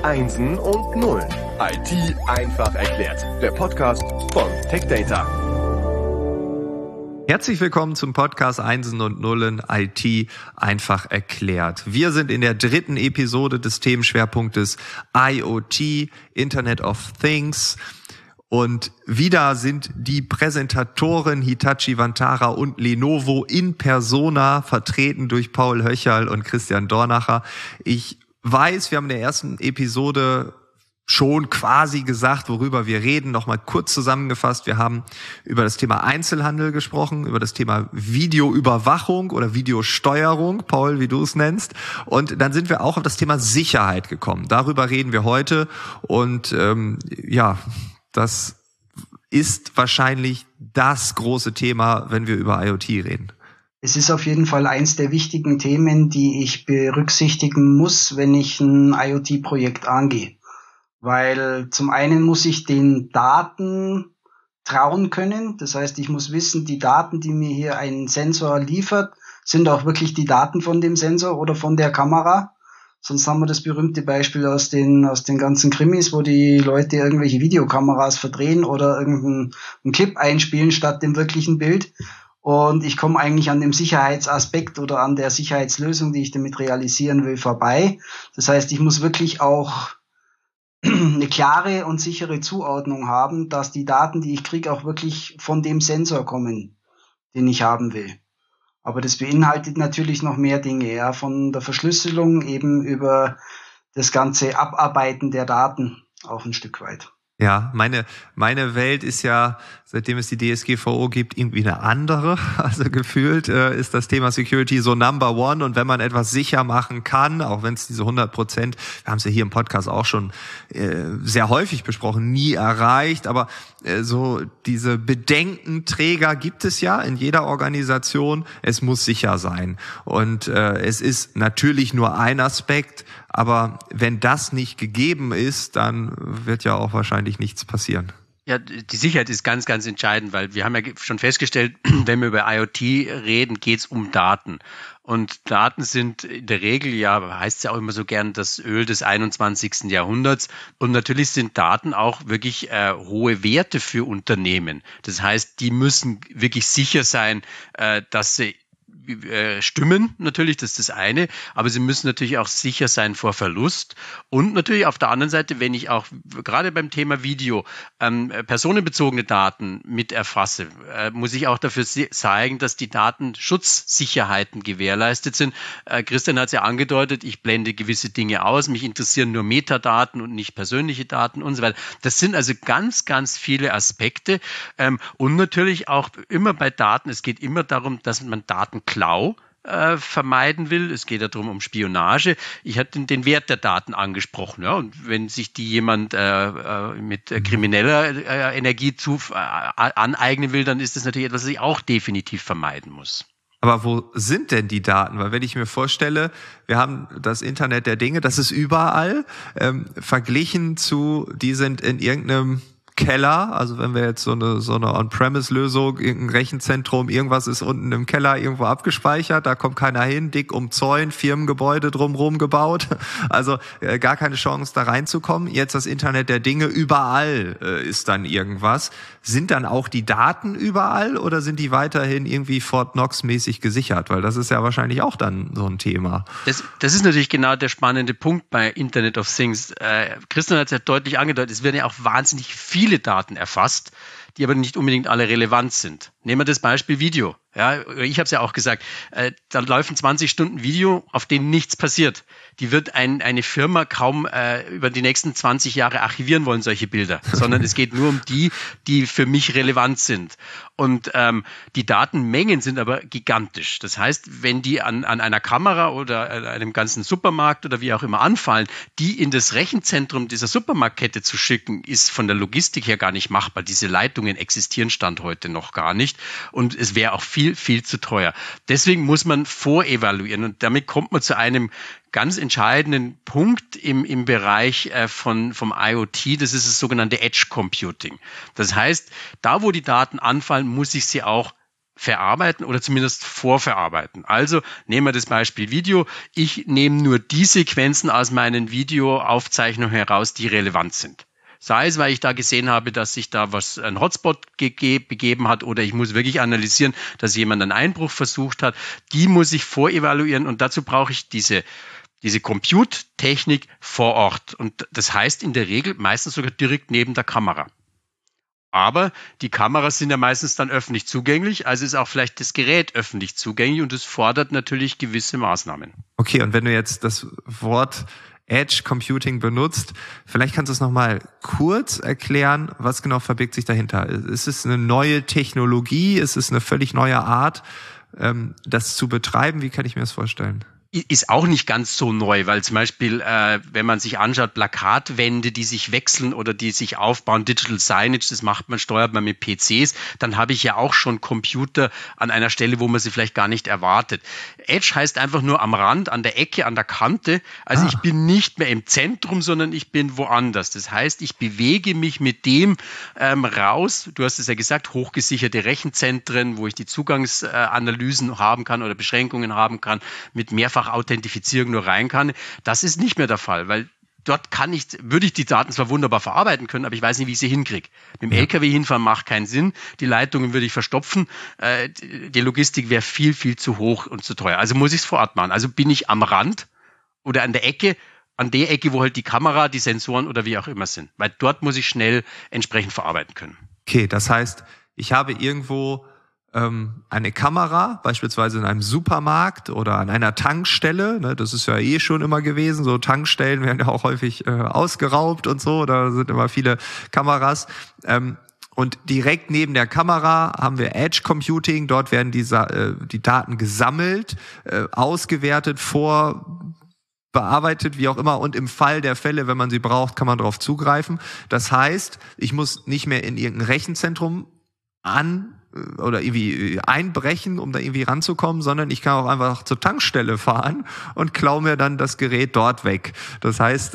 Einsen und Nullen. IT einfach erklärt. Der Podcast von TechData. Herzlich willkommen zum Podcast Einsen und Nullen IT einfach erklärt. Wir sind in der 3. Episode des Themenschwerpunktes IoT, Internet of Things. Und wieder sind die Präsentatoren Hitachi Vantara und Lenovo in persona vertreten durch Paul Höcherl und Christian Dornacher. Ich weiß, wir haben in der ersten Episode schon quasi gesagt, worüber wir reden. Nochmal kurz zusammengefasst. Wir haben über das Thema Einzelhandel gesprochen, über das Thema Videoüberwachung oder Videosteuerung, Paul, wie du es nennst. Und dann sind wir auch auf das Thema Sicherheit gekommen. Darüber reden wir heute. Und das ist wahrscheinlich das große Thema, wenn wir über IoT reden. Es ist auf jeden Fall eins der wichtigen Themen, die ich berücksichtigen muss, wenn ich ein IoT-Projekt angehe. Weil zum einen muss ich den Daten trauen können. Das heißt, ich muss wissen, die Daten, die mir hier ein Sensor liefert, sind auch wirklich die Daten von dem Sensor oder von der Kamera. Sonst haben wir das berühmte Beispiel aus den ganzen Krimis, wo die Leute irgendwelche Videokameras verdrehen oder irgendeinen Clip einspielen statt dem wirklichen Bild. Und ich komme eigentlich an dem Sicherheitsaspekt oder an der Sicherheitslösung, die ich damit realisieren will, vorbei. Das heißt, ich muss wirklich auch eine klare und sichere Zuordnung haben, dass die Daten, die ich kriege, auch wirklich von dem Sensor kommen, den ich haben will. Aber das beinhaltet natürlich noch mehr Dinge, ja, von der Verschlüsselung eben über das ganze Abarbeiten der Daten auch ein Stück weit. Ja, meine Welt ist ja, seitdem es die DSGVO gibt, irgendwie eine andere. Also gefühlt ist das Thema Security so Number One. Und wenn man etwas sicher machen kann, auch wenn es diese 100%, wir haben es ja hier im Podcast auch schon sehr häufig besprochen, nie erreicht. Aber so diese Bedenkenträger gibt es ja in jeder Organisation. Es muss sicher sein. Und es ist natürlich nur ein Aspekt. Aber wenn das nicht gegeben ist, dann wird ja auch wahrscheinlich nichts passieren. Ja, die Sicherheit ist ganz, ganz entscheidend, weil wir haben ja schon festgestellt, wenn wir über IoT reden, geht es um Daten. Und Daten sind in der Regel, ja, heißt es ja auch immer so gern, das Öl des 21. Jahrhunderts. Und natürlich sind Daten auch wirklich hohe Werte für Unternehmen. Das heißt, die müssen wirklich sicher sein, dass sie stimmen, natürlich, das ist das eine, aber sie müssen natürlich auch sicher sein vor Verlust und natürlich auf der anderen Seite, wenn ich auch gerade beim Thema Video personenbezogene Daten mit erfasse, muss ich auch dafür zeigen, dass die Datenschutzsicherheiten gewährleistet sind. Christian hat es ja angedeutet, ich blende gewisse Dinge aus, mich interessieren nur Metadaten und nicht persönliche Daten und so weiter. Das sind also ganz, ganz viele Aspekte und natürlich auch immer bei Daten, es geht immer darum, dass man Datenklau vermeiden will. Es geht ja darum um Spionage. Ich hatte den Wert der Daten angesprochen. Ja, und wenn sich die jemand mit krimineller Energie aneignen will, dann ist das natürlich etwas, was ich auch definitiv vermeiden muss. Aber wo sind denn die Daten? Weil wenn ich mir vorstelle, wir haben das Internet der Dinge, das ist überall, verglichen zu, die sind in irgendeinem Keller, also wenn wir jetzt so eine On-Premise-Lösung, irgendein Rechenzentrum, irgendwas ist unten im Keller irgendwo abgespeichert, da kommt keiner hin, dick umzäunt, Firmengebäude drumherum gebaut, also gar keine Chance da reinzukommen. Jetzt das Internet der Dinge, überall ist dann irgendwas. Sind dann auch die Daten überall oder sind die weiterhin irgendwie Fort Knox-mäßig gesichert? Weil das ist ja wahrscheinlich auch dann so ein Thema. Das ist natürlich genau der spannende Punkt bei Internet of Things. Christian hat es ja deutlich angedeutet, es werden ja auch wahnsinnig viele Daten erfasst, die aber nicht unbedingt alle relevant sind. Nehmen wir das Beispiel Video. Ja, ich habe es ja auch gesagt, da laufen 20 Stunden Video, auf denen nichts passiert. Die wird eine Firma kaum über die nächsten 20 Jahre archivieren wollen, solche Bilder, sondern es geht nur um die für mich relevant sind. Und die Datenmengen sind aber gigantisch. Das heißt, wenn die an einer Kamera oder einem ganzen Supermarkt oder wie auch immer anfallen, die in das Rechenzentrum dieser Supermarktkette zu schicken, ist von der Logistik her gar nicht machbar. Diese Leitungen existieren Stand heute noch gar nicht. Und es wäre auch viel, viel zu teuer. Deswegen muss man vorevaluieren. Und damit kommt man zu einem ganz entscheidenden Punkt im Bereich vom IoT. Das ist das sogenannte Edge Computing. Das heißt, da wo die Daten anfallen, muss ich sie auch verarbeiten oder zumindest vorverarbeiten. Also nehmen wir das Beispiel Video. Ich nehme nur die Sequenzen aus meinen Videoaufzeichnungen heraus, die relevant sind. Sei es, weil ich da gesehen habe, dass sich da ein Hotspot begeben hat oder ich muss wirklich analysieren, dass jemand einen Einbruch versucht hat. Die muss ich vorevaluieren und dazu brauche ich diese Compute-Technik vor Ort. Und das heißt in der Regel meistens sogar direkt neben der Kamera. Aber die Kameras sind ja meistens dann öffentlich zugänglich, also ist auch vielleicht das Gerät öffentlich zugänglich und das fordert natürlich gewisse Maßnahmen. Okay, und wenn du jetzt das Wort Edge Computing benutzt, vielleicht kannst du es nochmal kurz erklären, was genau verbirgt sich dahinter? Ist es eine neue Technologie? Ist es eine völlig neue Art, das zu betreiben? Wie kann ich mir das vorstellen? Ist auch nicht ganz so neu, weil zum Beispiel, wenn man sich anschaut, Plakatwände, die sich wechseln oder die sich aufbauen, Digital Signage, das steuert man mit PCs, dann habe ich ja auch schon Computer an einer Stelle, wo man sie vielleicht gar nicht erwartet. Edge heißt einfach nur am Rand, an der Ecke, an der Kante. Also ich bin nicht mehr im Zentrum, sondern ich bin woanders. Das heißt, ich bewege mich mit dem raus. Du hast es ja gesagt, hochgesicherte Rechenzentren, wo ich die Zugangsanalysen haben kann oder Beschränkungen haben kann, mit Mehrfach-Authentifizierung nur rein kann. Das ist nicht mehr der Fall, weil dort würde ich die Daten zwar wunderbar verarbeiten können, aber ich weiß nicht, wie ich sie hinkriege. Mit dem LKW hinfahren macht keinen Sinn. Die Leitungen würde ich verstopfen. Die Logistik wäre viel, viel zu hoch und zu teuer. Also muss ich es vor Ort machen. Also bin ich am Rand oder an der Ecke, wo halt die Kamera, die Sensoren oder wie auch immer sind. Weil dort muss ich schnell entsprechend verarbeiten können. Okay, das heißt, ich habe irgendwo eine Kamera, beispielsweise in einem Supermarkt oder an einer Tankstelle, ne, das ist ja schon immer gewesen, so Tankstellen werden ja auch häufig ausgeraubt und so, da sind immer viele Kameras. Und direkt neben der Kamera haben wir Edge Computing, dort werden die Daten gesammelt, ausgewertet, bearbeitet, wie auch immer, und im Fall der Fälle, wenn man sie braucht, kann man darauf zugreifen. Das heißt, ich muss nicht mehr in irgendein Rechenzentrum oder irgendwie einbrechen, um da irgendwie ranzukommen, sondern ich kann auch einfach zur Tankstelle fahren und klaue mir dann das Gerät dort weg. Das heißt,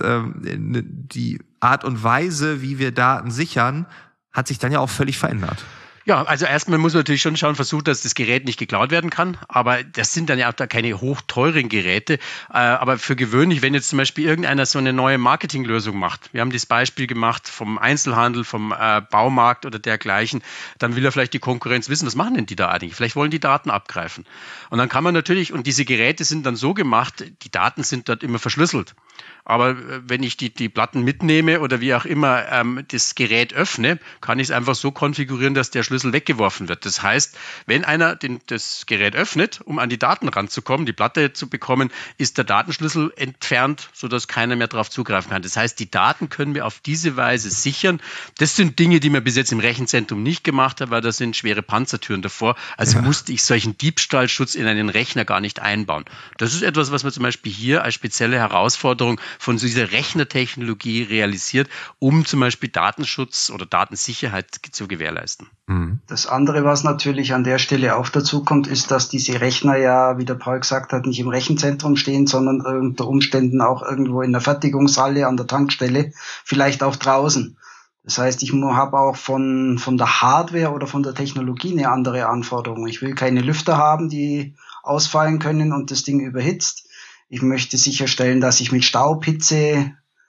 die Art und Weise, wie wir Daten sichern, hat sich dann ja auch völlig verändert. Ja, also erstmal muss man natürlich schon schauen, versuchen, dass das Gerät nicht geklaut werden kann. Aber das sind dann ja auch da keine hochteuren Geräte. Aber für gewöhnlich, wenn jetzt zum Beispiel irgendeiner so eine neue Marketinglösung macht, wir haben das Beispiel gemacht vom Einzelhandel, vom Baumarkt oder dergleichen, dann will er vielleicht die Konkurrenz wissen, was machen denn die da eigentlich? Vielleicht wollen die Daten abgreifen. Und dann kann man natürlich, und diese Geräte sind dann so gemacht, die Daten sind dort immer verschlüsselt. Aber wenn ich die Platten mitnehme oder wie auch immer das Gerät öffne, kann ich es einfach so konfigurieren, dass der Schlüssel weggeworfen wird. Das heißt, wenn einer das Gerät öffnet, um an die Daten ranzukommen, die Platte zu bekommen, ist der Datenschlüssel entfernt, sodass keiner mehr darauf zugreifen kann. Das heißt, die Daten können wir auf diese Weise sichern. Das sind Dinge, die man bis jetzt im Rechenzentrum nicht gemacht hat, weil da sind schwere Panzertüren davor. Also musste ich solchen Diebstahlschutz in einen Rechner gar nicht einbauen. Das ist etwas, was man zum Beispiel hier als spezielle Herausforderung von dieser Rechnertechnologie realisiert, um zum Beispiel Datenschutz oder Datensicherheit zu gewährleisten. Das andere, was natürlich an der Stelle auch dazu kommt, ist, dass diese Rechner ja, wie der Paul gesagt hat, nicht im Rechenzentrum stehen, sondern unter Umständen auch irgendwo in der Fertigungshalle, an der Tankstelle, vielleicht auch draußen. Das heißt, ich habe auch von der Hardware oder von der Technologie eine andere Anforderung. Ich will keine Lüfter haben, die ausfallen können und das Ding überhitzt. Ich möchte sicherstellen, dass ich mit Staub, Hitze,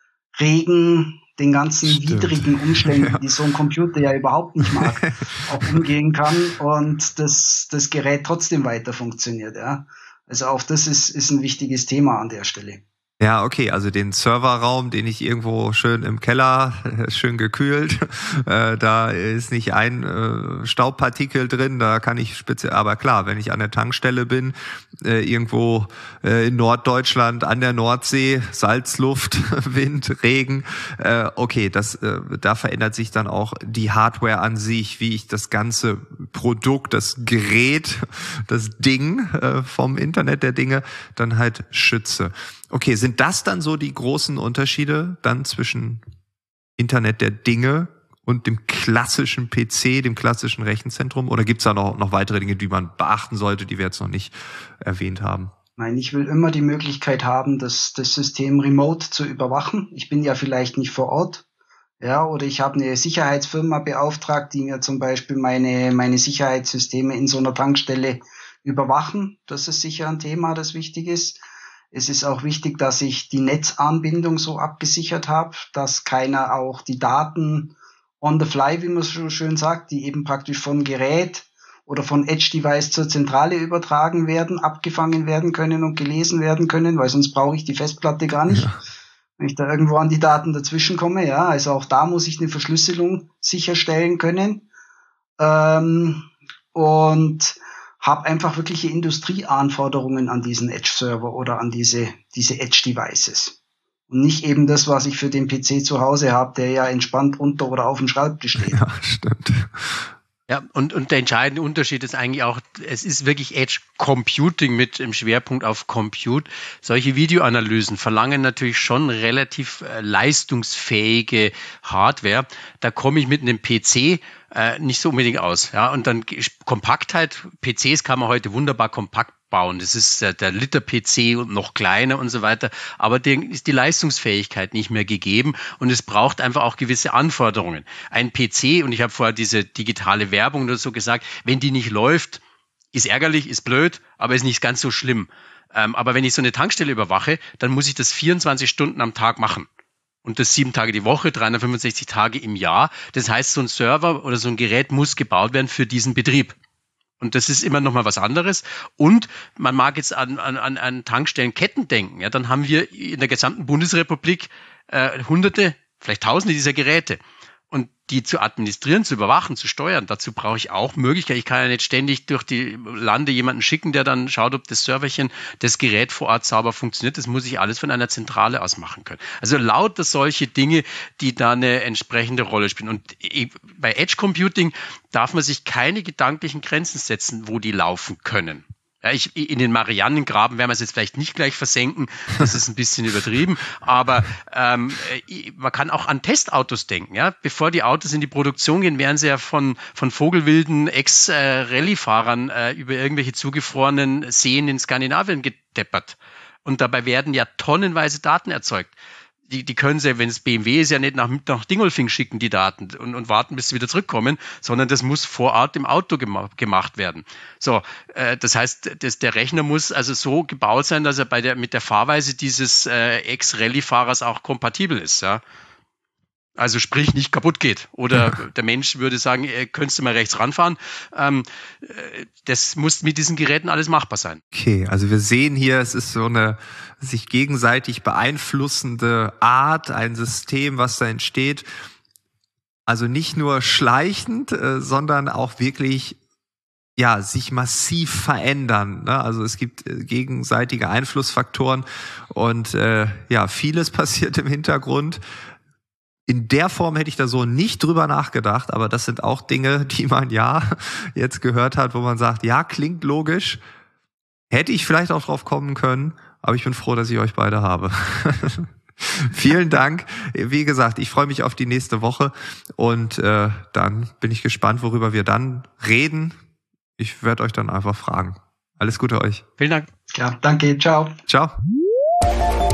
Regen, den ganzen widrigen Umständen, die so ein Computer ja überhaupt nicht mag, auch umgehen kann und das Gerät trotzdem weiter funktioniert. Ja. Also auch das ist ein wichtiges Thema an der Stelle. Ja, okay, also den Serverraum, den ich irgendwo schön im Keller, schön gekühlt, da ist nicht ein Staubpartikel drin, da kann ich aber klar, wenn ich an der Tankstelle bin, irgendwo in Norddeutschland, an der Nordsee, Salzluft, Wind, Regen, okay, da verändert sich dann auch die Hardware an sich, wie ich das ganze Produkt, das Gerät, das Ding vom Internet der Dinge dann halt schütze. Okay, sind das dann so die großen Unterschiede dann zwischen Internet der Dinge und dem klassischen PC, dem klassischen Rechenzentrum? Oder gibt's da noch weitere Dinge, die man beachten sollte, die wir jetzt noch nicht erwähnt haben? Nein, ich will immer die Möglichkeit haben, das System remote zu überwachen. Ich bin ja vielleicht nicht vor Ort. Ja, oder ich habe eine Sicherheitsfirma beauftragt, die mir zum Beispiel meine Sicherheitssysteme in so einer Tankstelle überwachen. Das ist sicher ein Thema, das wichtig ist. Es ist auch wichtig, dass ich die Netzanbindung so abgesichert habe, dass keiner auch die Daten on the fly, wie man so schön sagt, die eben praktisch von Gerät oder von Edge-Device zur Zentrale übertragen werden, abgefangen werden können und gelesen werden können, weil sonst brauche ich die Festplatte gar nicht, wenn ich da irgendwo an die Daten dazwischen komme. Ja, also auch da muss ich eine Verschlüsselung sicherstellen können. Und habe einfach wirkliche Industrieanforderungen an diesen Edge-Server oder an diese Edge-Devices. Und nicht eben das, was ich für den PC zu Hause habe, der ja entspannt unter oder auf dem Schreibtisch steht. Ja, stimmt. Ja, und der entscheidende Unterschied ist eigentlich auch, es ist wirklich Edge Computing mit dem Schwerpunkt auf Compute. Solche Videoanalysen verlangen natürlich schon relativ leistungsfähige Hardware. Da komme ich mit einem PC nicht so unbedingt aus. Ja, und dann Kompaktheit, PCs kann man heute wunderbar kompakt bauen. Das ist der Liter-PC und noch kleiner und so weiter. Aber denen ist die Leistungsfähigkeit nicht mehr gegeben und es braucht einfach auch gewisse Anforderungen. Ein PC, und ich habe vorher diese digitale Werbung oder so gesagt, wenn die nicht läuft, ist ärgerlich, ist blöd, aber ist nicht ganz so schlimm. Aber wenn ich so eine Tankstelle überwache, dann muss ich das 24 Stunden am Tag machen. Und das 7 Tage die Woche, 365 Tage im Jahr. Das heißt, so ein Server oder so ein Gerät muss gebaut werden für diesen Betrieb. Und das ist immer noch mal was anderes. Und man mag jetzt an Tankstellenketten denken. Ja, dann haben wir in der gesamten Bundesrepublik Hunderte, vielleicht Tausende dieser Geräte. Und die zu administrieren, zu überwachen, zu steuern, dazu brauche ich auch Möglichkeiten. Ich kann ja nicht ständig durch die Lande jemanden schicken, der dann schaut, ob das Serverchen, das Gerät vor Ort sauber funktioniert. Das muss ich alles von einer Zentrale aus machen können. Also lauter solche Dinge, die da eine entsprechende Rolle spielen. Und bei Edge Computing darf man sich keine gedanklichen Grenzen setzen, wo die laufen können. Ja, in den Marianengraben werden wir es jetzt vielleicht nicht gleich versenken, das ist ein bisschen übertrieben, aber man kann auch an Testautos denken. Ja? Bevor die Autos in die Produktion gehen, werden sie ja von vogelwilden Ex-Rallye-Fahrern über irgendwelche zugefrorenen Seen in Skandinavien gedeppert. Und dabei werden ja tonnenweise Daten erzeugt. Die können sie, wenn es BMW ist, ja nicht nach Dingolfing schicken, die Daten, und warten, bis sie wieder zurückkommen, sondern das muss vor Ort im Auto gemacht werden. So, das heißt, der Rechner muss also so gebaut sein, dass er mit der Fahrweise dieses Ex-Rallye-Fahrers auch kompatibel ist, ja. Also sprich, nicht kaputt geht. Oder der Mensch würde sagen, könntest du mal rechts ranfahren. Das muss mit diesen Geräten alles machbar sein. Okay, also wir sehen hier, es ist so eine sich gegenseitig beeinflussende Art, ein System, was da entsteht. Also nicht nur schleichend, sondern auch wirklich sich massiv verändern. Ne? Also es gibt gegenseitige Einflussfaktoren und vieles passiert im Hintergrund. In der Form hätte ich da so nicht drüber nachgedacht, aber das sind auch Dinge, die man jetzt gehört hat, wo man sagt, ja, klingt logisch. Hätte ich vielleicht auch drauf kommen können, aber ich bin froh, dass ich euch beide habe. Vielen Dank. Wie gesagt, ich freue mich auf die nächste Woche und dann bin ich gespannt, worüber wir dann reden. Ich werde euch dann einfach fragen. Alles Gute euch. Vielen Dank. Ja, danke. Ciao. Ciao.